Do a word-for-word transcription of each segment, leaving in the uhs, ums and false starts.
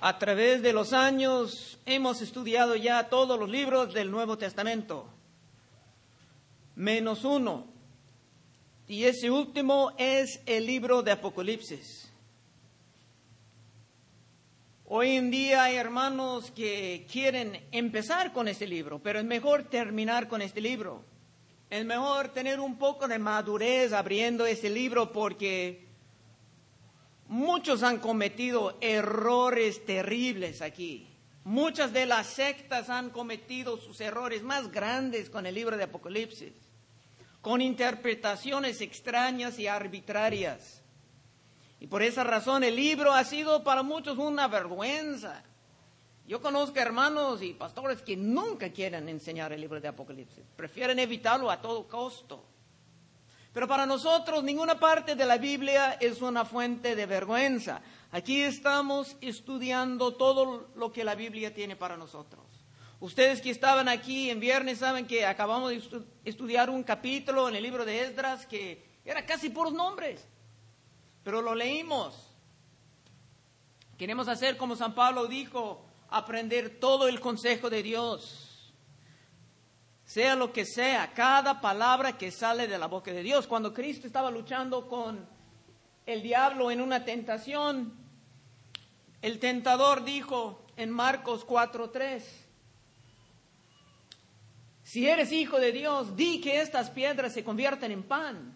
A través de los años hemos estudiado ya todos los libros del Nuevo Testamento, menos uno, y ese último es el libro de Apocalipsis. Hoy en día hay hermanos que quieren empezar con este libro, pero es mejor terminar con este libro. Es mejor tener un poco de madurez abriendo este libro porque muchos han cometido errores terribles aquí. Muchas de las sectas han cometido sus errores más grandes con el libro de Apocalipsis, con interpretaciones extrañas y arbitrarias. Y por esa razón el libro ha sido para muchos una vergüenza. Yo conozco hermanos y pastores que nunca quieren enseñar el libro de Apocalipsis. Prefieren evitarlo a todo costo. Pero para nosotros ninguna parte de la Biblia es una fuente de vergüenza. Aquí estamos estudiando todo lo que la Biblia tiene para nosotros. Ustedes que estaban aquí en viernes saben que acabamos de estu- estudiar un capítulo en el libro de Esdras que era casi puros nombres. Pero lo leímos. Queremos hacer como San Pablo dijo, aprender todo el consejo de Dios. Sea lo que sea, cada palabra que sale de la boca de Dios. Cuando Cristo estaba luchando con el diablo en una tentación, el tentador dijo en Marcos cuatro tres, si eres hijo de Dios, di que estas piedras se convierten en pan.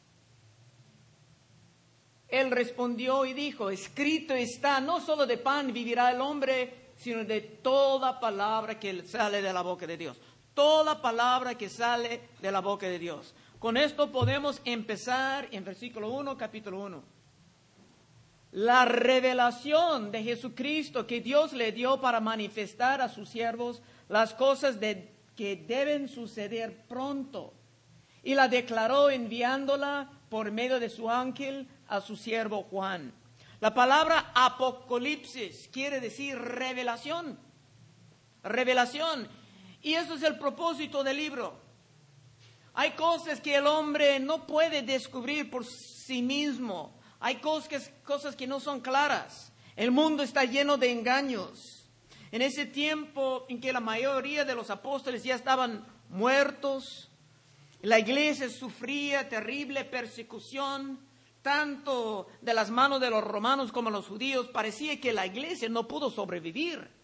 Él respondió y dijo, escrito está, no solo de pan vivirá el hombre, sino de toda palabra que sale de la boca de Dios. Toda palabra que sale de la boca de Dios. Con esto podemos empezar en versículo uno, capítulo uno. La revelación de Jesucristo que Dios le dio para manifestar a sus siervos las cosas de, que deben suceder pronto. Y la declaró enviándola por medio de su ángel a su siervo Juan. La palabra apocalipsis quiere decir revelación. Revelación. Y eso es el propósito del libro. Hay cosas que el hombre no puede descubrir por sí mismo. Hay cosas, cosas que no son claras. El mundo está lleno de engaños. En ese tiempo en que la mayoría de los apóstoles ya estaban muertos, la iglesia sufría terrible persecución, tanto de las manos de los romanos como de los judíos. Parecía que la iglesia no pudo sobrevivir.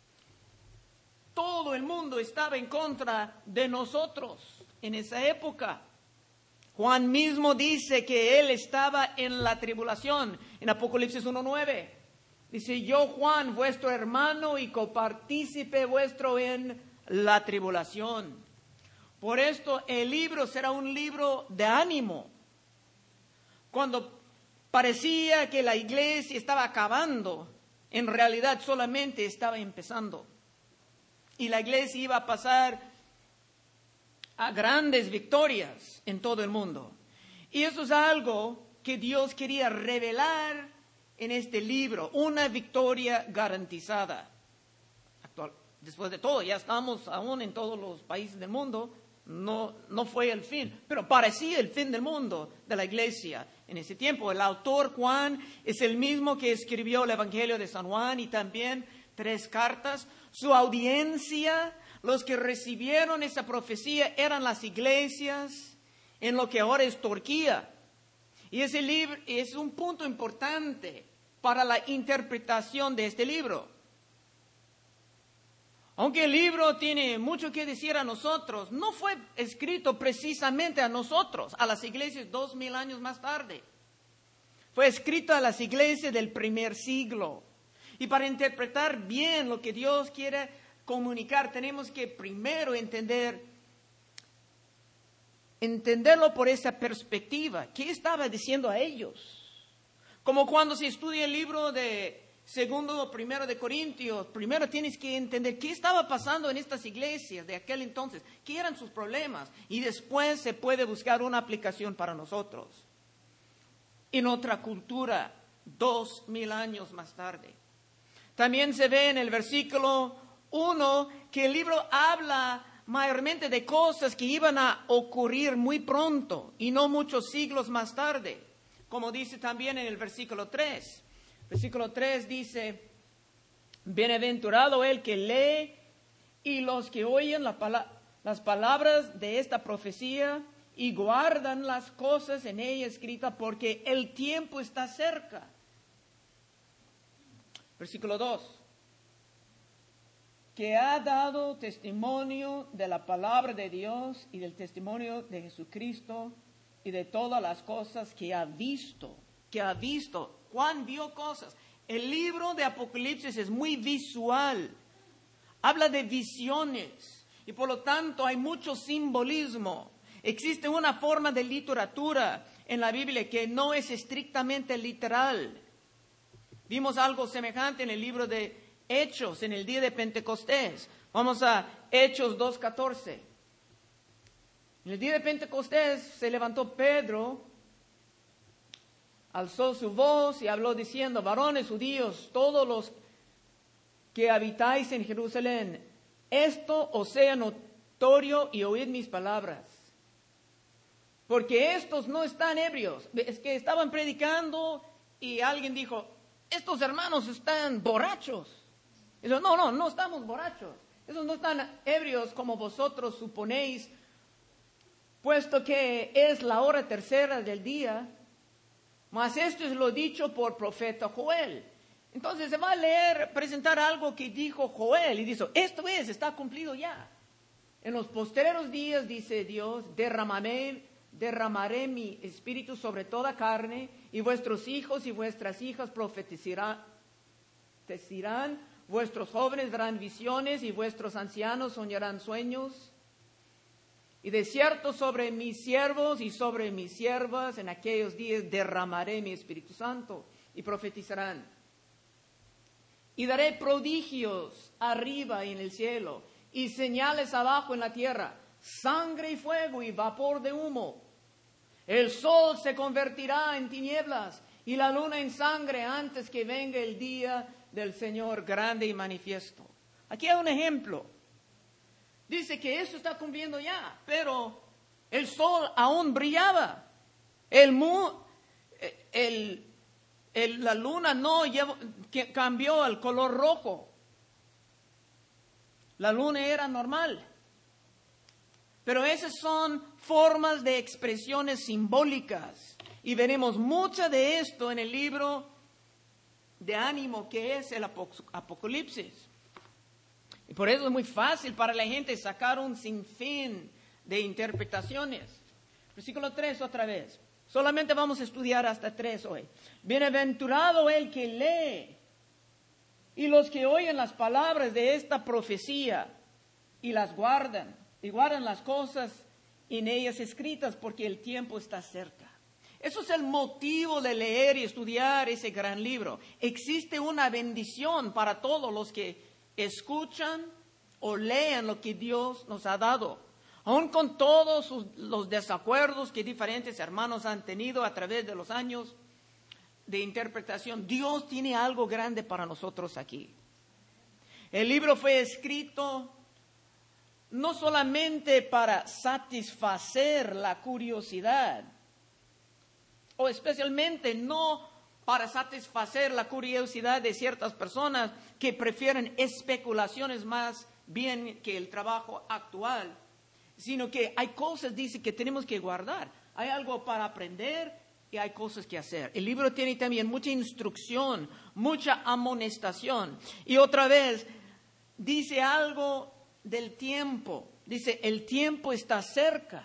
Todo el mundo estaba en contra de nosotros en esa época. Juan mismo dice que él estaba en la tribulación, en Apocalipsis uno nueve. Dice, yo Juan, vuestro hermano y copartícipe vuestro en la tribulación. Por esto el libro será un libro de ánimo. Cuando parecía que la iglesia estaba acabando, en realidad solamente estaba empezando. Y la iglesia iba a pasar a grandes victorias en todo el mundo. Y eso es algo que Dios quería revelar en este libro, una victoria garantizada. Actual, después de todo, ya estamos aún en todos los países del mundo, no, no fue el fin, pero parecía el fin del mundo de la iglesia en ese tiempo. El autor Juan es el mismo que escribió el Evangelio de San Juan y también tres cartas. Su audiencia, los que recibieron esa profecía, eran las iglesias en lo que ahora es Turquía. Y ese libro es un punto importante para la interpretación de este libro. Aunque el libro tiene mucho que decir a nosotros, no fue escrito precisamente a nosotros, a las iglesias dos mil años más tarde. Fue escrito a las iglesias del primer siglo. Y para interpretar bien lo que Dios quiere comunicar, tenemos que primero entender, entenderlo por esa perspectiva. ¿Qué estaba diciendo a ellos? Como cuando se estudia el libro de segundo o primero de Corintios, primero tienes que entender qué estaba pasando en estas iglesias de aquel entonces, qué eran sus problemas, y después se puede buscar una aplicación para nosotros. En otra cultura, dos mil años más tarde. También se ve en el versículo uno que el libro habla mayormente de cosas que iban a ocurrir muy pronto y no muchos siglos más tarde. Como dice también en el versículo tres. Versículo tres dice, Bienaventurado el que lee y los que oyen la pala- las palabras de esta profecía y guardan las cosas en ella escritas, porque el tiempo está cerca. Versículo dos. Que ha dado testimonio de la palabra de Dios y del testimonio de Jesucristo y de todas las cosas que ha visto. Que ha visto. Juan vio cosas. El libro de Apocalipsis es muy visual. Habla de visiones y por lo tanto hay mucho simbolismo. Existe una forma de literatura en la Biblia que no es estrictamente literal. Vimos algo semejante en el libro de Hechos, en el día de Pentecostés. Vamos a Hechos dos catorce. En el día de Pentecostés se levantó Pedro, alzó su voz y habló diciendo: varones judíos, todos los que habitáis en Jerusalén, esto os sea notorio y oíd mis palabras. Porque estos no están ebrios. Es que estaban predicando y alguien dijo: estos hermanos están borrachos. Y dijo: no, no, no estamos borrachos. Esos no están ebrios como vosotros suponéis, puesto que es la hora tercera del día. Mas esto es lo dicho por profeta Joel. Entonces se va a leer, presentar algo que dijo Joel y dice: esto es, está cumplido ya. En los postreros días, dice Dios, derramaré, derramaré mi espíritu sobre toda carne, y vuestros hijos y vuestras hijas profetizarán, vuestros jóvenes verán visiones y vuestros ancianos soñarán sueños. Y de cierto sobre mis siervos y sobre mis siervas en aquellos días derramaré mi Espíritu Santo y profetizarán. Y daré prodigios arriba y en el cielo y señales abajo en la tierra, sangre y fuego y vapor de humo. El sol se convertirá en tinieblas y la luna en sangre antes que venga el día del Señor grande y manifiesto. Aquí hay un ejemplo. Dice que eso está cumpliendo ya, pero el sol aún brillaba. El, mu, el, el la luna no llevó, que cambió al color rojo. La luna era normal. Pero esas son formas de expresiones simbólicas. Y veremos mucho de esto en el libro de ánimo que es el Apocalipsis. Y por eso es muy fácil para la gente sacar un sinfín de interpretaciones. Versículo tres otra vez. Solamente vamos a estudiar hasta tres hoy. Bienaventurado el que lee y los que oyen las palabras de esta profecía y las guardan. Y guardan las cosas en ellas escritas, porque el tiempo está cerca. Eso es el motivo de leer y estudiar ese gran libro. Existe una bendición para todos los que escuchan o lean lo que Dios nos ha dado. Aun con todos sus, los desacuerdos que diferentes hermanos han tenido a través de los años de interpretación, Dios tiene algo grande para nosotros aquí. El libro fue escrito no solamente para satisfacer la curiosidad, o especialmente no para satisfacer la curiosidad de ciertas personas que prefieren especulaciones más bien que el trabajo actual, sino que hay cosas, dice, que tenemos que guardar. Hay algo para aprender y hay cosas que hacer. El libro tiene también mucha instrucción, mucha amonestación. Y otra vez, dice algo del tiempo. Dice, el tiempo está cerca.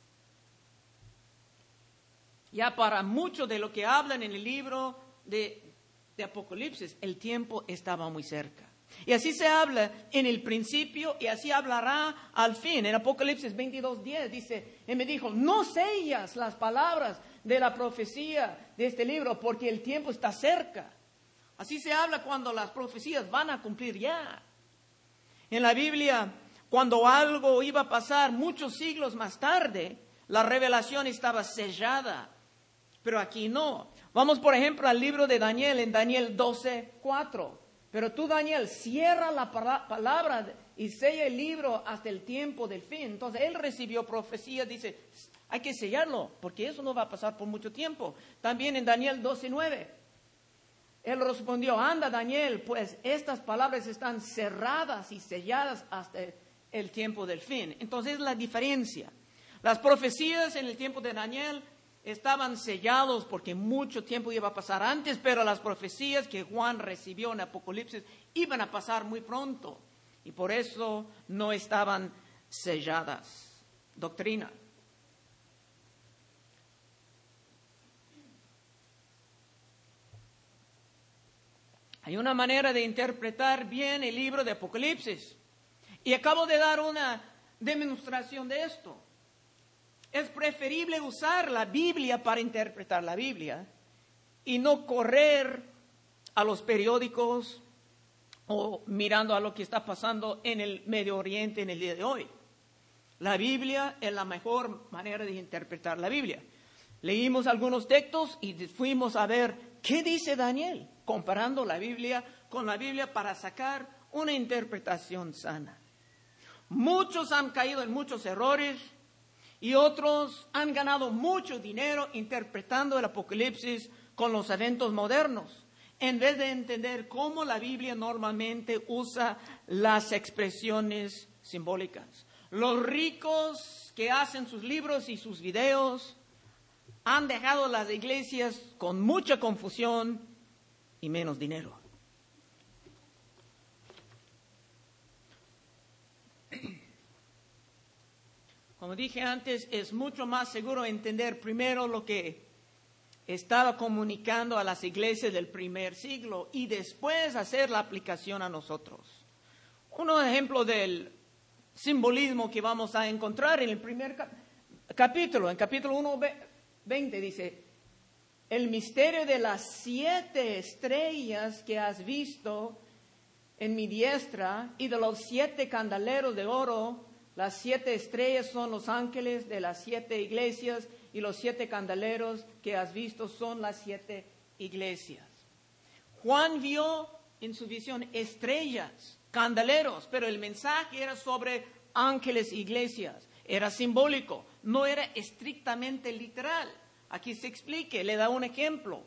Ya para mucho de lo que hablan en el libro de, de Apocalipsis, el tiempo estaba muy cerca. Y así se habla en el principio y así hablará al fin. En Apocalipsis veintidós diez dice, y me dijo, no sellas las palabras de la profecía de este libro, porque el tiempo está cerca. Así se habla cuando las profecías van a cumplir ya. En la Biblia, cuando algo iba a pasar muchos siglos más tarde, la revelación estaba sellada. Pero aquí no. Vamos, por ejemplo, al libro de Daniel, en Daniel doce cuatro. Pero tú, Daniel, cierra la palabra y sella el libro hasta el tiempo del fin. Entonces, él recibió profecía, dice, hay que sellarlo, porque eso no va a pasar por mucho tiempo. También en Daniel doce nueve. Él respondió, anda Daniel, pues estas palabras están cerradas y selladas hasta el tiempo del fin. Entonces la diferencia. Las profecías en el tiempo de Daniel estaban sellados porque mucho tiempo iba a pasar antes, pero las profecías que Juan recibió en Apocalipsis iban a pasar muy pronto y por eso no estaban selladas. Doctrina. Hay una manera de interpretar bien el libro de Apocalipsis. Y acabo de dar una demostración de esto. Es preferible usar la Biblia para interpretar la Biblia y no correr a los periódicos o mirando a lo que está pasando en el Medio Oriente en el día de hoy. La Biblia es la mejor manera de interpretar la Biblia. Leímos algunos textos y fuimos a ver qué dice Daniel, comparando la Biblia con la Biblia para sacar una interpretación sana. Muchos han caído en muchos errores y otros han ganado mucho dinero interpretando el Apocalipsis con los eventos modernos, en vez de entender cómo la Biblia normalmente usa las expresiones simbólicas. Los ricos que hacen sus libros y sus videos han dejado las iglesias con mucha confusión y menos dinero. Como dije antes, es mucho más seguro entender primero lo que estaba comunicando a las iglesias del primer siglo y después hacer la aplicación a nosotros. Un ejemplo del simbolismo que vamos a encontrar en el primer cap- capítulo, en capítulo uno, veinte, dice, el misterio de las siete estrellas que has visto en mi diestra y de los siete candeleros de oro. Las siete estrellas son los ángeles de las siete iglesias y los siete candeleros que has visto son las siete iglesias. Juan vio en su visión estrellas, candeleros, pero el mensaje era sobre ángeles e iglesias. Era simbólico, no era estrictamente literal. Aquí se explica, le da un ejemplo.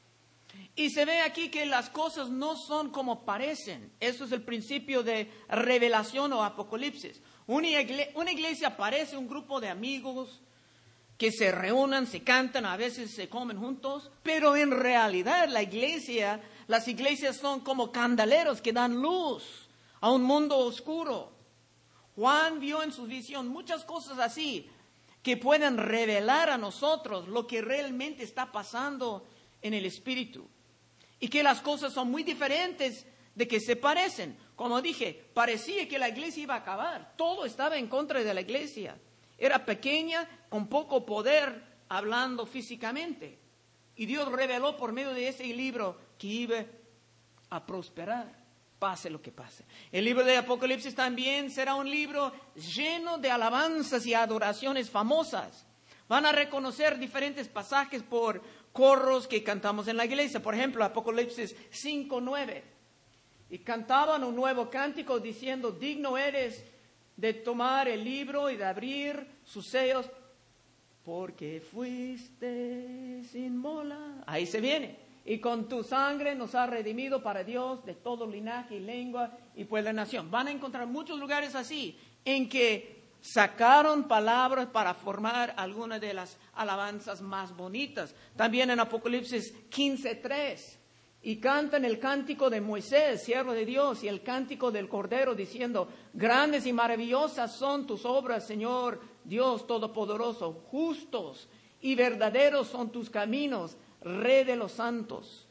Y se ve aquí que las cosas no son como parecen. Eso es el principio de revelación o apocalipsis. Una iglesia, una iglesia parece un grupo de amigos que se reúnan, se cantan, a veces se comen juntos, pero en realidad la iglesia, las iglesias son como candeleros que dan luz a un mundo oscuro. Juan vio en su visión muchas cosas así que pueden revelar a nosotros lo que realmente está pasando en el espíritu y que las cosas son muy diferentes de que se parecen. Como dije, parecía que la iglesia iba a acabar. Todo estaba en contra de la iglesia. Era pequeña, con poco poder, hablando físicamente. Y Dios reveló por medio de ese libro que iba a prosperar, pase lo que pase. El libro de Apocalipsis también será un libro lleno de alabanzas y adoraciones famosas. Van a reconocer diferentes pasajes por coros que cantamos en la iglesia. Por ejemplo, Apocalipsis cinco nueve. Y cantaban un nuevo cántico diciendo, digno eres de tomar el libro y de abrir sus sellos, porque fuiste sin mola. Ahí se viene. Y con tu sangre nos has redimido para Dios de todo linaje y lengua y pueblo y nación. Van a encontrar muchos lugares así, en que sacaron palabras para formar algunas de las alabanzas más bonitas. También en Apocalipsis quince tres. Y cantan el cántico de Moisés, siervo de Dios, y el cántico del Cordero, diciendo, grandes y maravillosas son tus obras, Señor Dios Todopoderoso. Justos y verdaderos son tus caminos, Rey de los santos.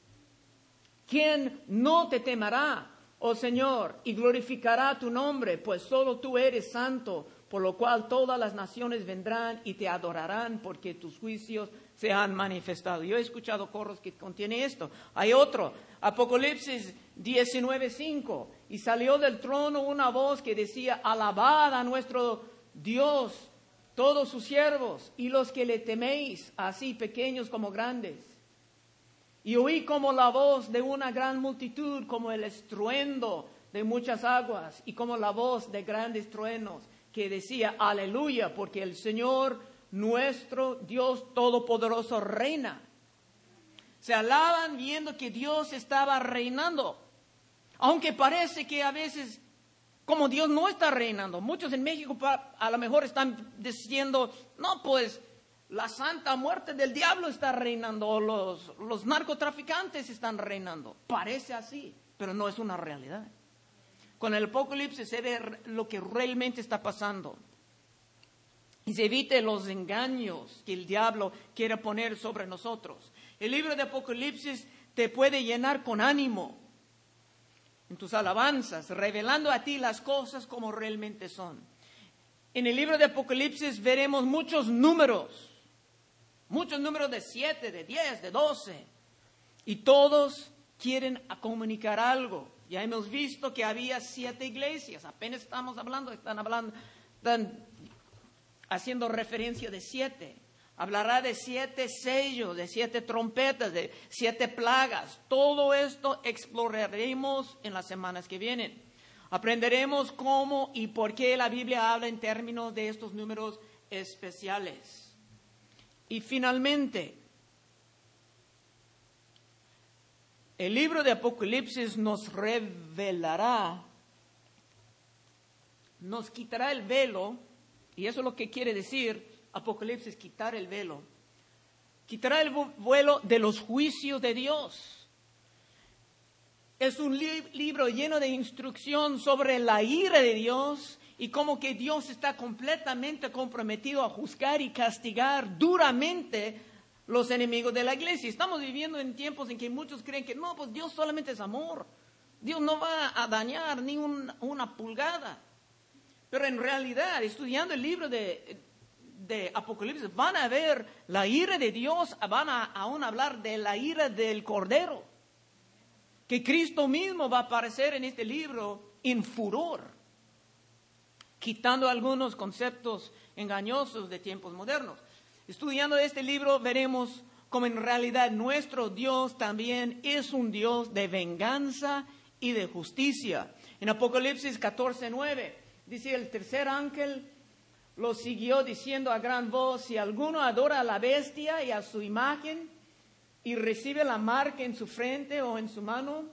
¿Quién no te temerá, oh Señor, y glorificará tu nombre? Pues solo tú eres santo, por lo cual todas las naciones vendrán y te adorarán, porque tus juicios se han manifestado. Yo he escuchado coros que contiene esto. Hay otro, Apocalipsis diecinueve cinco. Y salió del trono una voz que decía, alabad a nuestro Dios, todos sus siervos, y los que le teméis, así pequeños como grandes. Y oí como la voz de una gran multitud, como el estruendo de muchas aguas, y como la voz de grandes truenos, que decía, aleluya, porque el Señor nuestro Dios Todopoderoso reina. Se alaban viendo que Dios estaba reinando. Aunque parece que a veces, como Dios no está reinando, muchos en México a lo mejor están diciendo, no, pues la santa muerte del diablo está reinando, o los, los narcotraficantes están reinando. Parece así, pero no es una realidad. Con el Apocalipsis se ve lo que realmente está pasando. Y se evite los engaños que el diablo quiere poner sobre nosotros. El libro de Apocalipsis te puede llenar con ánimo en tus alabanzas, revelando a ti las cosas como realmente son. En el libro de Apocalipsis veremos muchos números, muchos números de siete, de diez, de doce, y todos quieren comunicar algo. Ya hemos visto que había siete iglesias, apenas estamos hablando, están hablando, están haciendo referencia de siete. Hablará de siete sellos, de siete trompetas, de siete plagas. Todo esto exploraremos en las semanas que vienen. Aprenderemos cómo y por qué la Biblia habla en términos de estos números especiales. Y finalmente, el libro de Apocalipsis nos revelará, nos quitará el velo. Y eso es lo que quiere decir Apocalipsis, quitar el velo. Quitará el velo de los juicios de Dios. Es un li- libro lleno de instrucción sobre la ira de Dios y cómo que Dios está completamente comprometido a juzgar y castigar duramente los enemigos de la iglesia. Estamos viviendo en tiempos en que muchos creen que no, pues Dios solamente es amor. Dios no va a dañar ni un, una pulgada. Pero en realidad, estudiando el libro de, de Apocalipsis, van a ver la ira de Dios, van a aún hablar de la ira del Cordero. Que Cristo mismo va a aparecer en este libro en furor, quitando algunos conceptos engañosos de tiempos modernos. Estudiando este libro veremos cómo en realidad nuestro Dios también es un Dios de venganza y de justicia. En Apocalipsis catorce nueve. Dice, el tercer ángel lo siguió diciendo a gran voz, si alguno adora a la bestia y a su imagen y recibe la marca en su frente o en su mano,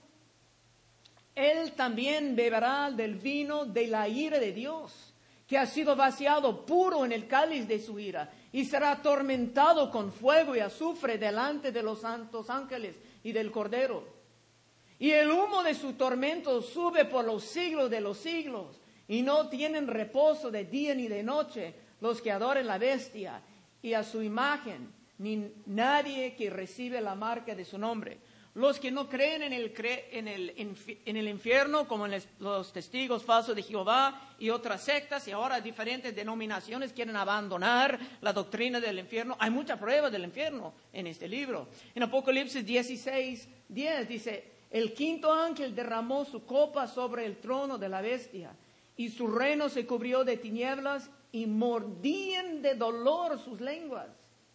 él también beberá del vino de la ira de Dios, que ha sido vaciado puro en el cáliz de su ira, y será atormentado con fuego y azufre delante de los santos ángeles y del Cordero. Y el humo de su tormento sube por los siglos de los siglos. Y no tienen reposo de día ni de noche los que adoren la bestia y a su imagen, ni nadie que recibe la marca de su nombre. Los que no creen en el, en el, en el infierno, como en los testigos falsos de Jehová y otras sectas, y ahora diferentes denominaciones quieren abandonar la doctrina del infierno. Hay muchas pruebas del infierno en este libro. En Apocalipsis dieciséis diez dice, el quinto ángel derramó su copa sobre el trono de la bestia, y su reino se cubrió de tinieblas, y mordían de dolor sus lenguas.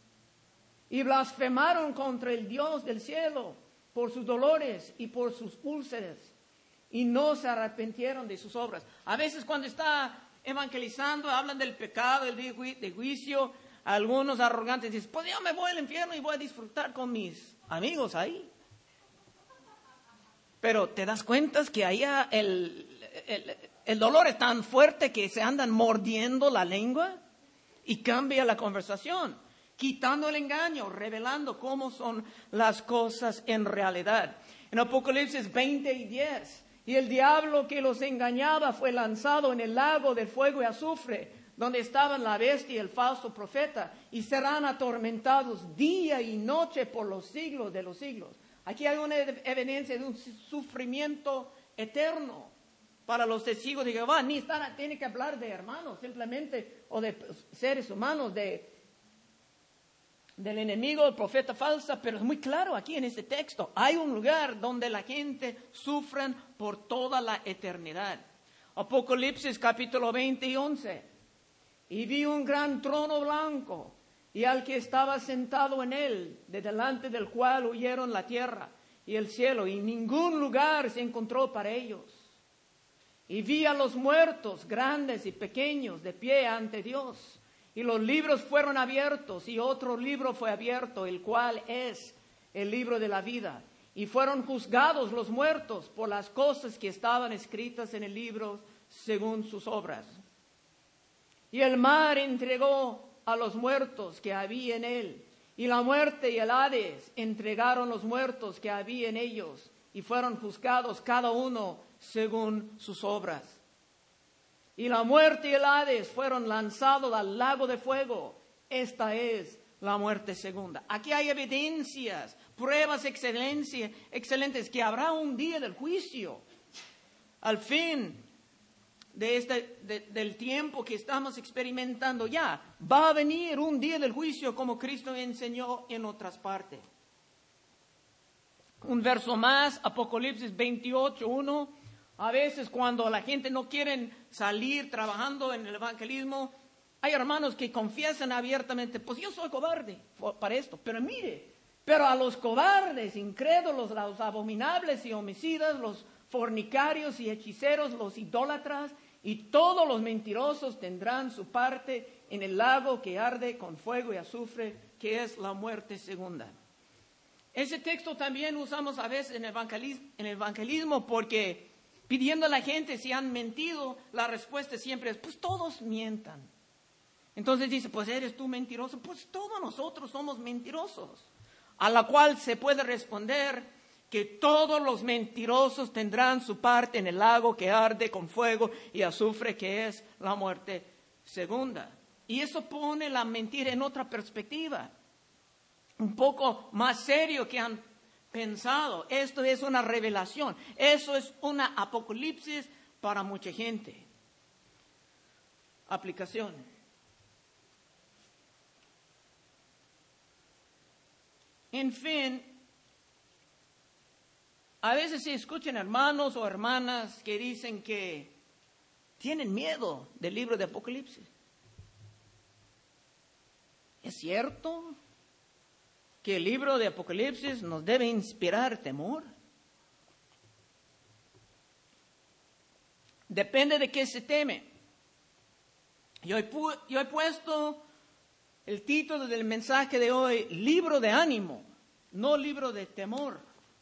Y blasfemaron contra el Dios del cielo por sus dolores y por sus úlceras. Y no se arrepintieron de sus obras. A veces cuando está evangelizando, hablan del pecado, del día de juicio. Algunos arrogantes dicen, pues yo me voy al infierno y voy a disfrutar con mis amigos ahí. Pero te das cuenta que allá el... el El dolor es tan fuerte que se andan mordiendo la lengua y cambia la conversación, quitando el engaño, revelando cómo son las cosas en realidad. En Apocalipsis veinte y diez, y el diablo que los engañaba fue lanzado en el lago de fuego y azufre, donde estaban la bestia y el falso profeta, y serán atormentados día y noche por los siglos de los siglos. Aquí hay una evidencia de un sufrimiento eterno para los testigos de Jehová. Ni están, tiene que hablar de hermanos simplemente, o de seres humanos, de, del enemigo, el profeta falsa, pero es muy claro aquí en este texto. Hay un lugar donde la gente sufre por toda la eternidad. Apocalipsis capítulo veinte y once. Y vi un gran trono blanco, y al que estaba sentado en él, de delante del cual huyeron la tierra y el cielo, y ningún lugar se encontró para ellos. Y vi a los muertos, grandes y pequeños, de pie ante Dios. Y los libros fueron abiertos, y otro libro fue abierto, el cual es el libro de la vida, y fueron juzgados los muertos por las cosas que estaban escritas en el libro según sus obras. Y el mar entregó a los muertos que había en él, y la muerte y el Hades entregaron los muertos que había en ellos, y fueron juzgados cada uno según sus obras. Y la muerte y el Hades fueron lanzados al lago de fuego. Esta es la muerte segunda. Aquí hay evidencias, pruebas excelentes que habrá un día del juicio. Al fin de este, de, del tiempo que estamos experimentando ya, va a venir un día del juicio como Cristo enseñó en otras partes. Un verso más, Apocalipsis veintiocho, uno. A veces cuando la gente no quiere salir trabajando en el evangelismo, hay hermanos que confiesan abiertamente, pues yo soy cobarde para esto. Pero mire, pero a los cobardes, incrédulos, los abominables y homicidas, los fornicarios y hechiceros, los idólatras y todos los mentirosos tendrán su parte en el lago que arde con fuego y azufre, que es la muerte segunda. Ese texto también usamos a veces en el evangelismo, en el evangelismo porque pidiendo a la gente si han mentido, la respuesta siempre es, pues todos mientan. Entonces dice, pues eres tú mentiroso, pues todos nosotros somos mentirosos. A la cual se puede responder que todos los mentirosos tendrán su parte en el lago que arde con fuego y azufre, que es la muerte segunda. Y eso pone la mentira en otra perspectiva, un poco más serio que han pensado. Esto es una revelación, eso es una apocalipsis para mucha gente. Aplicación. En fin, a veces se escuchan hermanos o hermanas que dicen que tienen miedo del libro de Apocalipsis. ¿Es cierto que el libro de Apocalipsis nos debe inspirar temor? Depende de qué se teme. Yo he, pu- yo he puesto el título del mensaje de hoy, libro de ánimo, no libro de temor.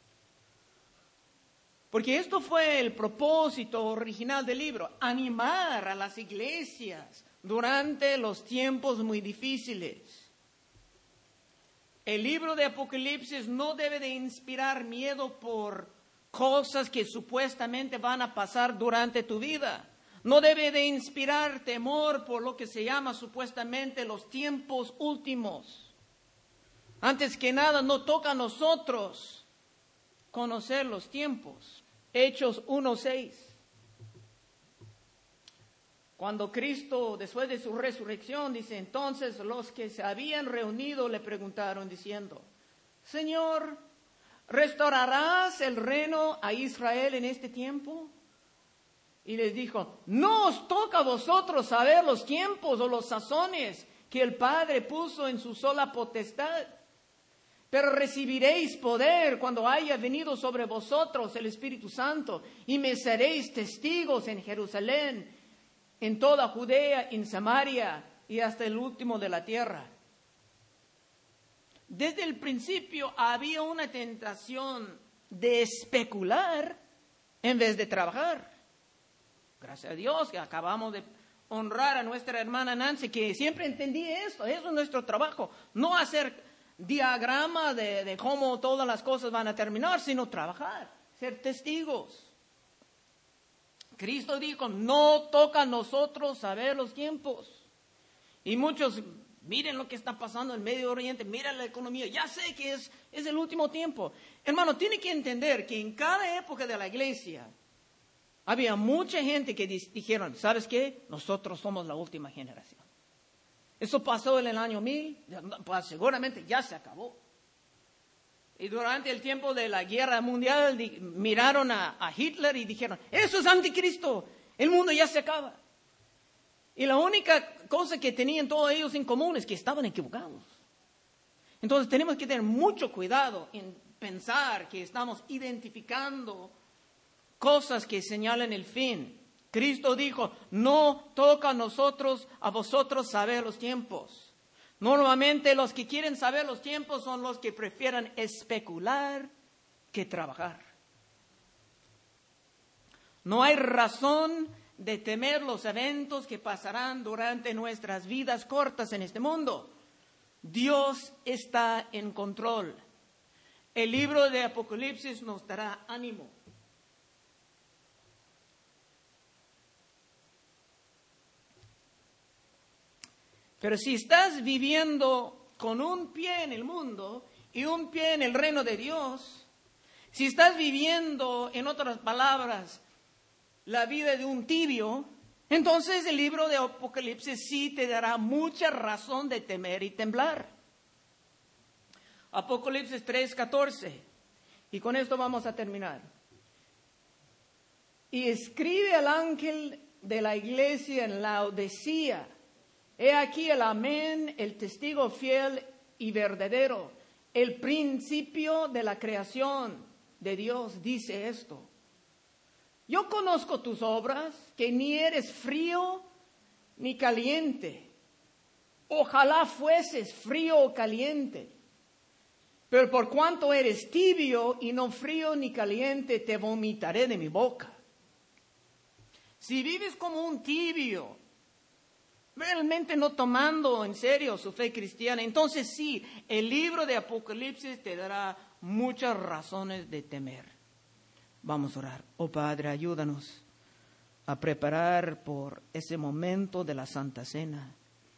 Porque esto fue el propósito original del libro, animar a las iglesias durante los tiempos muy difíciles. El libro de Apocalipsis no debe de inspirar miedo por cosas que supuestamente van a pasar durante tu vida. No debe de inspirar temor por lo que se llama supuestamente los tiempos últimos. Antes que nada, no toca a nosotros conocer los tiempos. Hechos uno seis. Cuando Cristo, después de su resurrección, dice, entonces los que se habían reunido le preguntaron diciendo, Señor, ¿restaurarás el reino a Israel en este tiempo? Y les dijo, no os toca a vosotros saber los tiempos o los sazones que el Padre puso en su sola potestad. Pero recibiréis poder cuando haya venido sobre vosotros el Espíritu Santo, y me seréis testigos en Jerusalén, en toda Judea, en Samaria y hasta el último de la tierra. Desde el principio había una tentación de especular en vez de trabajar. Gracias a Dios que acabamos de honrar a nuestra hermana Nancy, que siempre entendí esto. Eso es nuestro trabajo. No hacer diagrama de, de cómo todas las cosas van a terminar, sino trabajar, ser testigos. Cristo dijo, no toca a nosotros saber los tiempos. Y muchos, miren lo que está pasando en Medio Oriente, miren la economía, ya sé que es, es el último tiempo. Hermano, tiene que entender que en cada época de la iglesia había mucha gente que dijeron, ¿sabes qué? Nosotros somos la última generación. Eso pasó en el año mil, pues seguramente ya se acabó. Y durante el tiempo de la guerra mundial di, miraron a, a Hitler y dijeron, eso es anticristo, el mundo ya se acaba. Y la única cosa que tenían todos ellos en común es que estaban equivocados. Entonces tenemos que tener mucho cuidado en pensar que estamos identificando cosas que señalan el fin. Cristo dijo, no toca a nosotros, a vosotros saber los tiempos. Normalmente los que quieren saber los tiempos son los que prefieren especular que trabajar. No hay razón de temer los eventos que pasarán durante nuestras vidas cortas en este mundo. Dios está en control. El libro de Apocalipsis nos dará ánimo. Pero si estás viviendo con un pie en el mundo y un pie en el reino de Dios, si estás viviendo, en otras palabras, la vida de un tibio, entonces el libro de Apocalipsis sí te dará mucha razón de temer y temblar. Apocalipsis tres, catorce. Y con esto vamos a terminar. Y escribe al ángel de la iglesia en Laodicea: he aquí el amén, el testigo fiel y verdadero, el principio de la creación de Dios, dice esto: yo conozco tus obras, que ni eres frío ni caliente. Ojalá fueses frío o caliente. Pero por cuanto eres tibio y no frío ni caliente, te vomitaré de mi boca. Si vives como un tibio, realmente no tomando en serio su fe cristiana, entonces sí, el libro de Apocalipsis te dará muchas razones de temer. Vamos a orar. Oh Padre, ayúdanos a preparar por ese momento de la Santa Cena.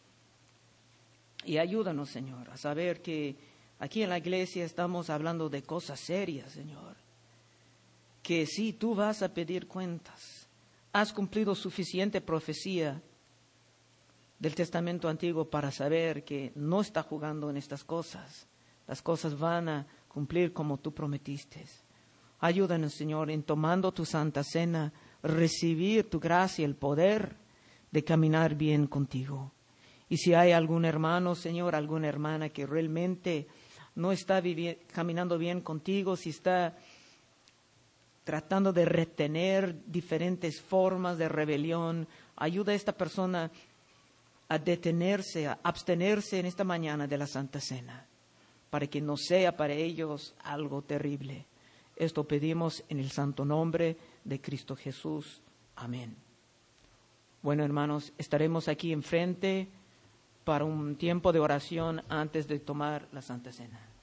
Y ayúdanos, Señor, a saber que aquí en la iglesia estamos hablando de cosas serias, Señor. Que sí, tú vas a pedir cuentas. Has cumplido suficiente profecía del Testamento Antiguo para saber que no está jugando en estas cosas. Las cosas van a cumplir como tú prometiste. Ayúdanos, Señor, en tomando tu Santa Cena, recibir tu gracia, el poder de caminar bien contigo. Y si hay algún hermano, Señor, alguna hermana que realmente no está vivi- caminando bien contigo, si está tratando de retener diferentes formas de rebelión, ayuda a esta persona a detenerse, a abstenerse en esta mañana de la Santa Cena, para que no sea para ellos algo terrible. Esto pedimos en el santo nombre de Cristo Jesús. Amén. Bueno, hermanos, estaremos aquí enfrente para un tiempo de oración antes de tomar la Santa Cena.